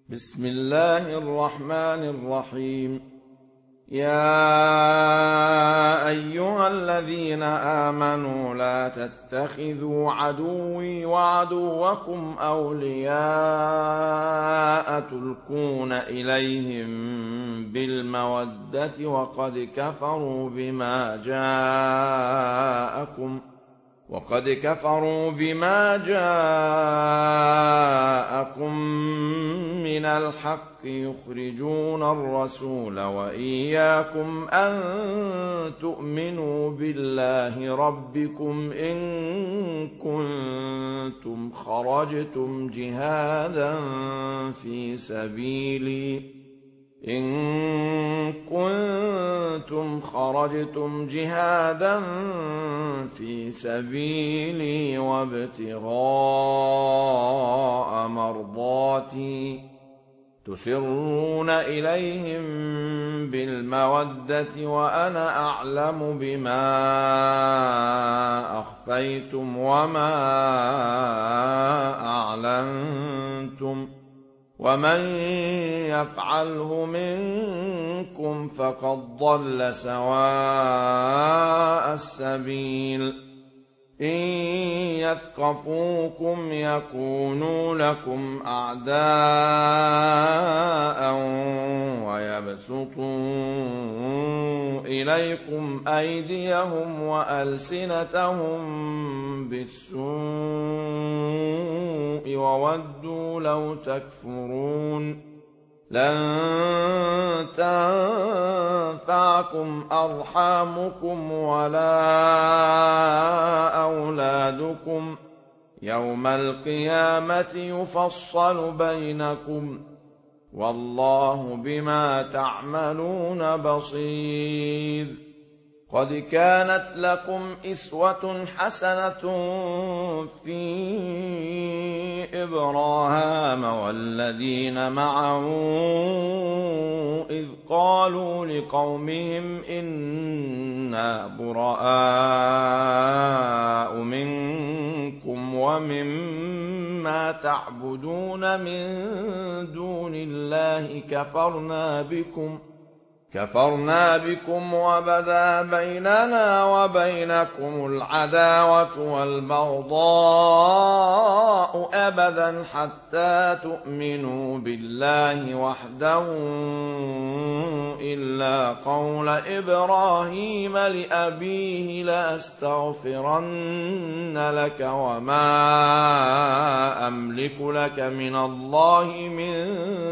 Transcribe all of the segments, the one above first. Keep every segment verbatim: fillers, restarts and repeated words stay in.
بسم الله الرحمن الرحيم. يا أيها الذين آمنوا لا تتخذوا عدوي وعدوكم أولياء تلقون إليهم بالمودة وقد كفروا بما جاءكم وقد كفروا بما جاءكم من الحق يخرجون الرسول وإياكم أن تؤمنوا بالله ربكم إن كنتم خرجتم جهادا في سبيلي إن كنتم خرجتم جهادا في سبيلي وابتغاء مرضاتي تسرون إليهم بالمودة وأنا أعلم بما أخفيتم وما أعلنتم ومن يفعله منكم فقد ضل سواء السبيل. إن يثقفوكم يكونوا لكم أعداء ويبسطوا إليكم أيديهم وألسنتهم بالسوء وودوا لو تكفرون. لن تنفعكم أرحامكم ولا أولادكم يوم القيامة يفصل بينكم والله بما تعملون بصير. قد كانت لكم أسوة حسنة في إبراهيم والذين معه إذ قالوا لقومهم إنا براء منكم ومما تعبدون من دون الله كفرنا بكم كفرنا بكم وبدا بيننا وبينكم العداوة والبغضاء أبدا حتى تؤمنوا بالله وحده إلا قول إبراهيم لأبيه لأستغفرن لك وما أملك لك من الله من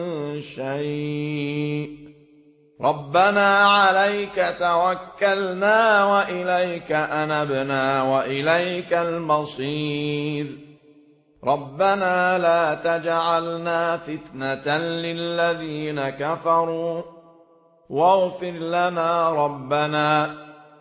شيء ربنا عليك توكلنا وإليك أنبنا وإليك المصير. ربنا لا تجعلنا فتنة للذين كفروا واغفر لنا ربنا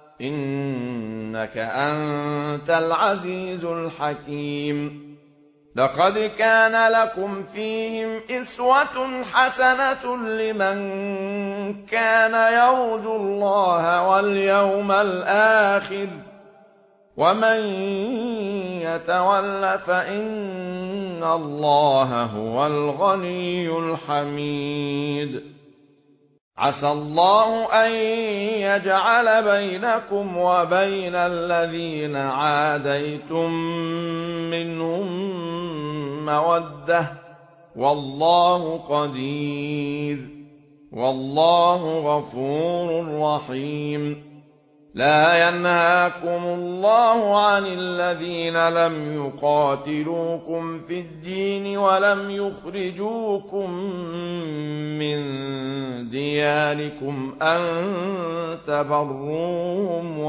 إنك أنت العزيز الحكيم. لقد كان لكم فيهم أسوة حسنة لمن كان يرجو الله واليوم الآخر ومن يتول فإن الله هو الغني الحميد. عسى الله أن يجعل بينكم وبين الذين عاديتم منهم مودة والله قدير والله غفور رحيم. لا ينهاكم الله عن الذين لم يقاتلوكم في الدين ولم يخرجوكم من دياركم أن تبروهم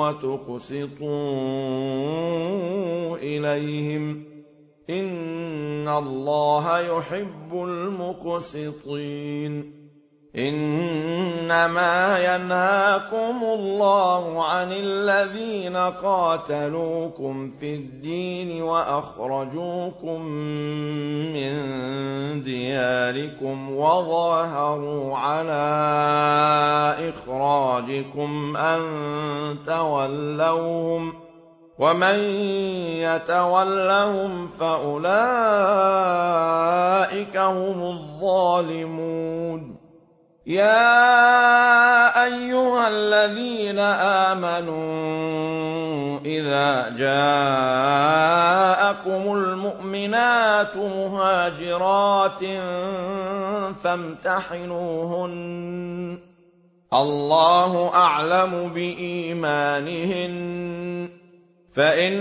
وتقسطوا إليهم إن الله يحب المقسطين. إنما ينهاكم الله عن الذين قاتلوكم في الدين وأخرجوكم من دياركم وظاهروا على إخراجكم أن تولوهم ومن يتولهم فأولئك هم الظالمون. يا أيها الذين آمنوا إذا جاءكم المؤمنات مهاجرات فامتحنوهن الله أعلم بإيمانهن فإن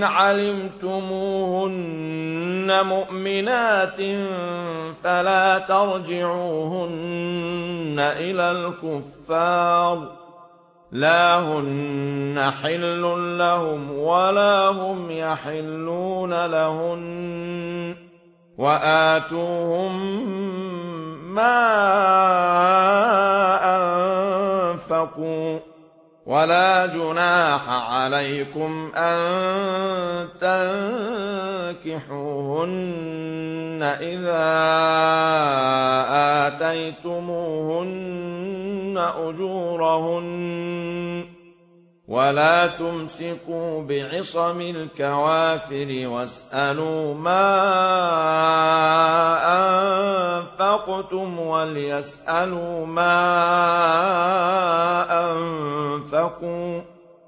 علمتموهن مؤمنات فلا ترجعوهن إلى الكفار لا هن حل لهم ولا هم يحلون لهن وآتوهم ما أنفقوا ولا جناح عليكم أن تنكحوهن إذا آتيتموهن أجورهن ولا تمسكوا بعصم الكوافر واسألوا ما أنفقتم وليسألوا ما أنفقوا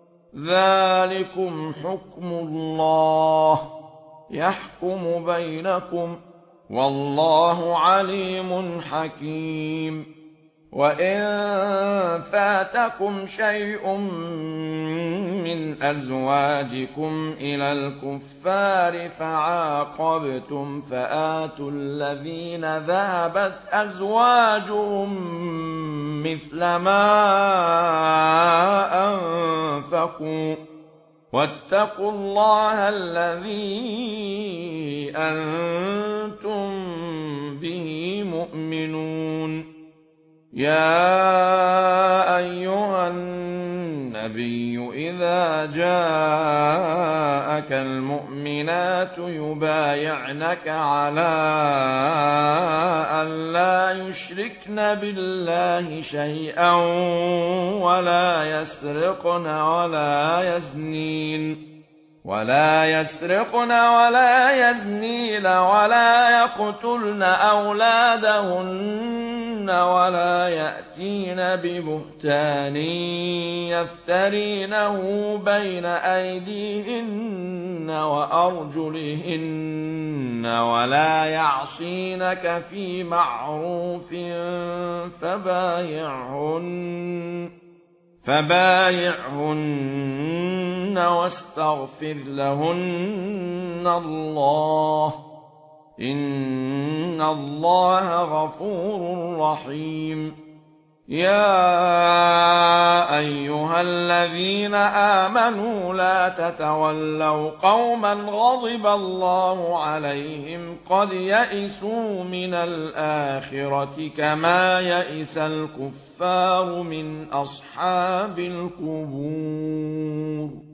ذلكم حكم الله يحكم بينكم والله عليم حكيم. وإن فاتكم شيء من أزواجكم إلى الكفار فعاقبتم فآتوا الذين ذهبت أزواجهم مثل ما أنفقوا واتقوا الله الذي أنتم به مؤمنون. يا أيها النبي إذا جاءك المؤمنات يبايعنك على أن لا يشركن بالله شيئا ولا يسرقن ولا يزنين ولا يسرقن ولا يزنين ولا يقتلن أولادهن ولا يأتين ببهتان يفترينه بين أيديهن وأرجلهن ولا يعصينك في معروف فبايعهن فبايعهن واستغفر لهن الله إن الله غفور رحيم. يا أيها الذين آمنوا لا تتولوا قوما غضب الله عليهم قد يئسوا من الآخرة كما يئس الكفار من أصحاب القبور.